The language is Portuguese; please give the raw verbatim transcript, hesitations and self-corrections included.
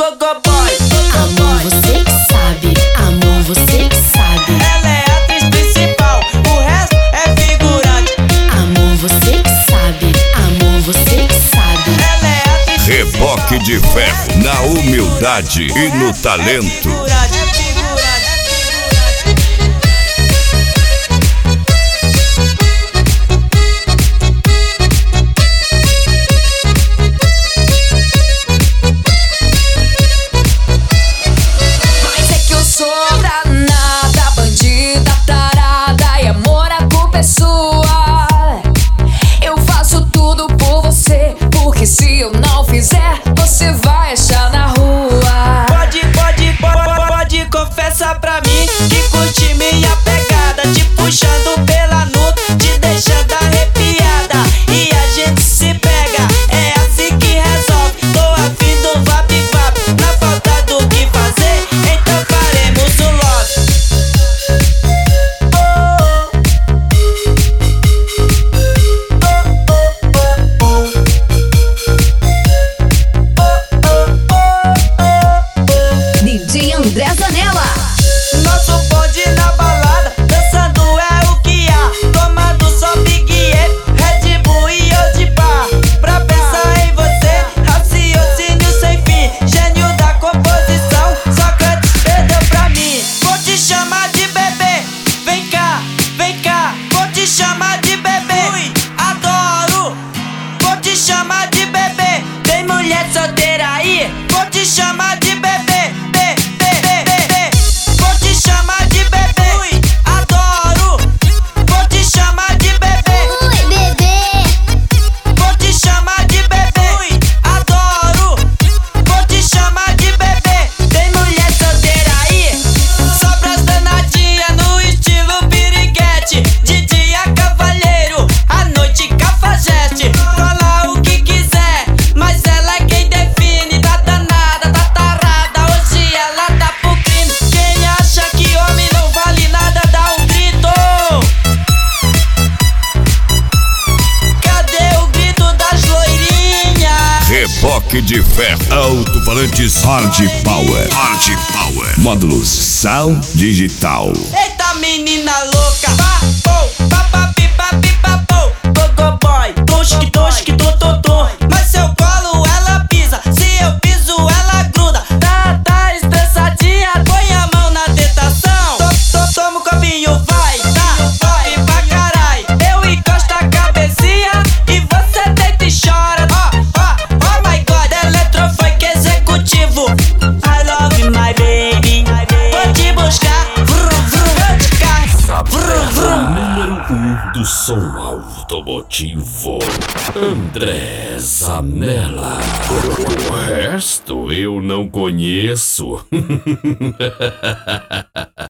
Gogoboy. Amor, você que sabe, amor, você que sabe. Ela é a atriz principal, o resto é figurante. Amor, você que sabe, amor, você que sabe. Ela é a atriz Reboque de ferro na humildade e no talento. É figurante, é figurante. Mas é que eu sou danada, bandida, tarada, e amor, a culpa é sua. Eu faço tudo por você, porque se eu não fizer, você vai achar na rua. Pode, pode, pode, pode, confessa pra mim que curte minha pegada, te puxando pela nuca, te deixando arrepiada. E a gente se pega, é assim que resolve. Tô afim do vap vap, na falta do que fazer, então faremos o love. D J André Zanella. Nosso bonde na balada, dançando é o que há. Tomando só Big E, Red Bull e Old Bar. Pra pensar em você, raciocínio sem fim. Gênio da composição, Sócrates perdeu pra mim. Vou te chamar de bebê, vem cá, vem cá. Vou te chamar de bebê, ui, adoro. Vou te chamar de bebê, tem mulher solteira aí. Vou te chamar de bebê, bê, bê, bê, bê, bê. Vou te chamar de bebê, ui, adoro. Vou te chamar de bebê, Oi, bebê. vou te chamar de bebê, ui, adoro. Vou te chamar de bebê, tem mulher solteira aí. Só pras danadinhas no estilo piriguete. De dia cavalheiro, à noite cafajeste. Fala o que quiser, mas ela é quem define. Tá danada, tá tarada, hoje ela tá pro crime. Quem acha que homem não vale nada, dá um grito. Cadê o grito das loirinhas? Reboque de ferro. Alto-falantes Hard Power. Hard Power. Módulos Sound Digital. Eita menina louca, pa, pô, pa, pa, pi, pa, pi, pa, pô. Gogoboy, tosque, tosque, tô, tô, tô. Mas se eu colo, ela pisa, se eu piso, ela gruda. Tá, tá estressadinha, põe a mão na tentação. To, to, toma um copinho, vai, tá, vai pra carai. Eu encosto a cabecinha e você deita e chora. Ó, ó, oh my god, eletrofunk executivo. I love my baby, vou te buscar, vrum, vrum, vou te carregar, vrum, vrum. Número um do som automotivo, André Zanella. O resto eu não conheço.